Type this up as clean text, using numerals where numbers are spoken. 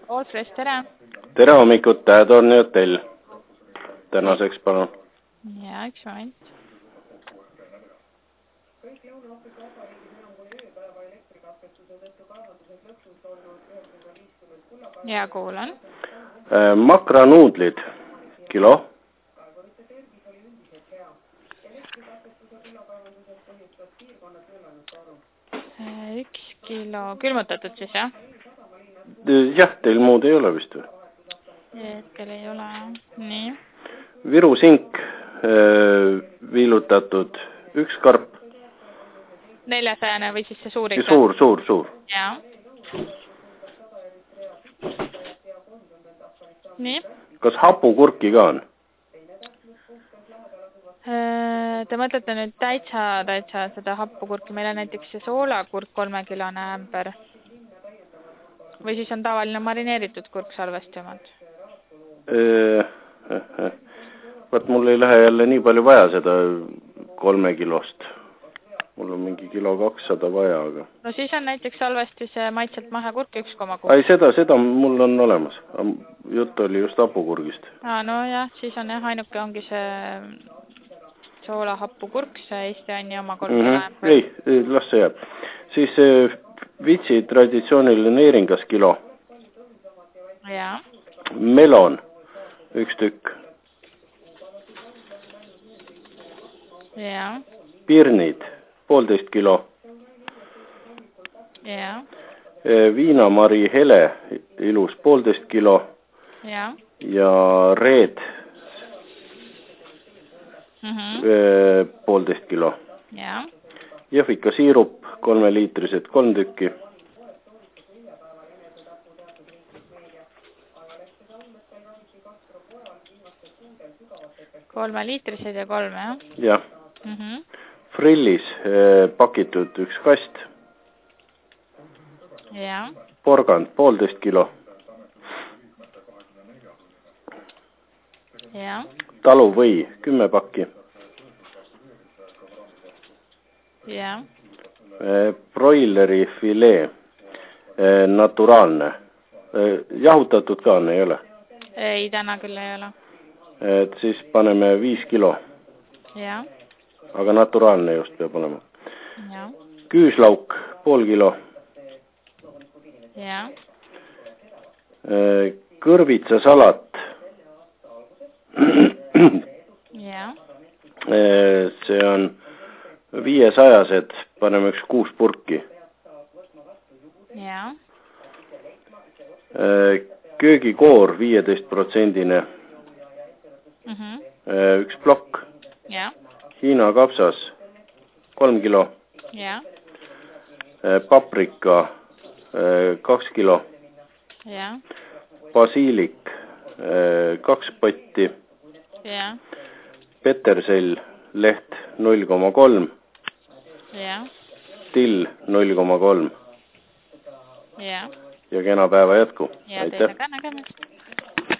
Allfresh, tere! Tere hommikut, Tähetorni hotell. Tänaseks palun. Ja, üks moment. Ja, kuulan. Makranuudlid, kilo. 1 kilo, külmutatud siis, jah? Jah, teil muud ei ole vist või? Hetkel ei ole, nii. Viru sink, viilutatud 1 karp. 400 või siis see suur ikka? Suur. Jaa. Nii. Kas hapukurki ka on? Te mõtlete nüüd täitsa seda happukurki, meil on näiteks see soolakurk 3-kilone ämber. Või siis on tavaline marineeritud kurk salvesti omad? Vaat mul ei lähe jälle nii palju vaja seda 3 kilost. Mul on mingi kilo 200 vaja, aga... No siis on näiteks salvesti see maitselt mahekurk 1,6. Ai, seda mul on olemas. Jutt oli just hapukurgist. No jah, siis on jah, ainuke ongi see soola happukurk, see Eesti Anni oma 3 kilo ämber. Ei, las see jääb. Siis vitsi traditsiooniline neeringas kilo. Jaa. Melon, 1 tükk. Jaa. Pirnid, 1,5 kilo. Jaa. Viinamari hele, ilus, 1,5 kilo. Jaa. Ja reed, 1,5 kilo. Jaa. Jõhvika siirup, 3-liitrised, 3 tükki. Kolmeliitrised ja 3, jah? Jah. Frillis pakitud 1 kast. Jaa. Porgand, 1,5 kilo. Jaa. Taluvõi, 10 pakki. Jaa. Broileri filee, naturaalne. Jahutatud ka on, ei ole? Ei, täna küll ei ole. Et siis paneme 5 kilo. Jaa. Aga naturaalne just peab olema. Jaa. Küüslauk, 0,5 kilo. Jaa. Kõrvitsasalat. Jaa. See on 500-sed, paneme 6 purki. Jaa. Köögikoor, 15%-ne. 1 plokk. Jaa. Hiina kapsas, 3 kilo. Jaa. Paprika, 2 kilo. Jaa. Basiilik, 2 potti. Jaa. Petersell, leht 0,3. Jaa. Till 0,3. Jaa. Ja kena päeva jätku. Ja teile ka nägemist.